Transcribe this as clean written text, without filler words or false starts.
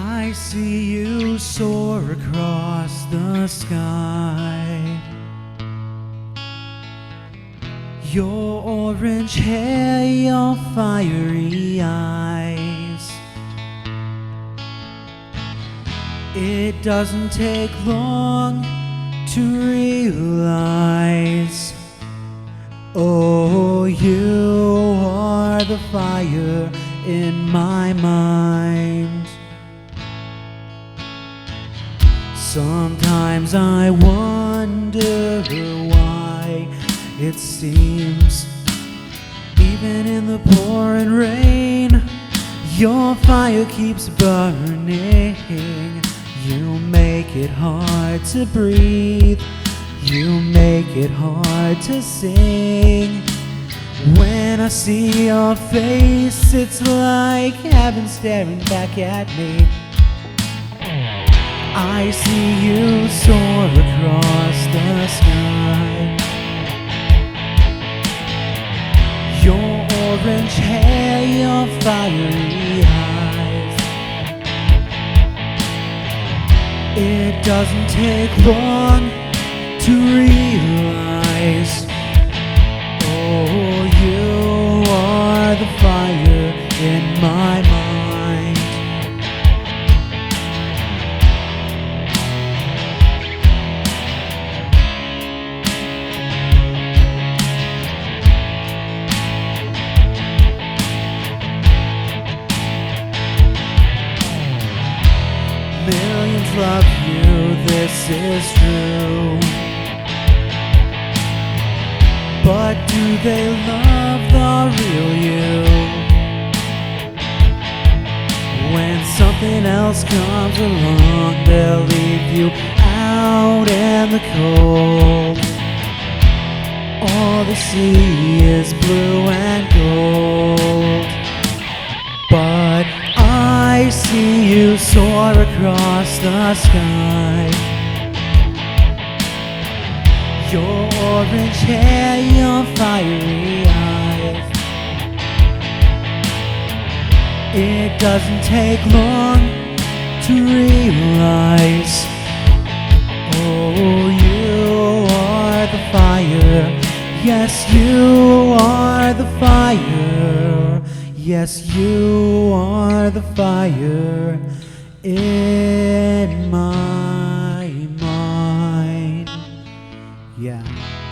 I see you soar across the sky. Your orange hair, your fiery eyes. It doesn't take long to realize, oh, you are the fire in my mind. Sometimes I wonder why it seems, even in the pouring rain, your fire keeps burning. You make it hard to breathe. You make it hard to sing. When I see your face, it's like heaven staring back at me. I see you soar across the sky. Your orange hair, your fiery eyes. It doesn't take long to realize, oh, you are the fire in my mind. Millions love you, this is true. But do they love the real you? When something else comes along, they'll leave you out in the cold. All they see is blue and gold. But I see you soar across the sky. Your orange hair, your fiery eyes. It doesn't take long to realize, oh, you are the fire. Yes, you are the fire. Yes, you are the fire in my mind. Yeah.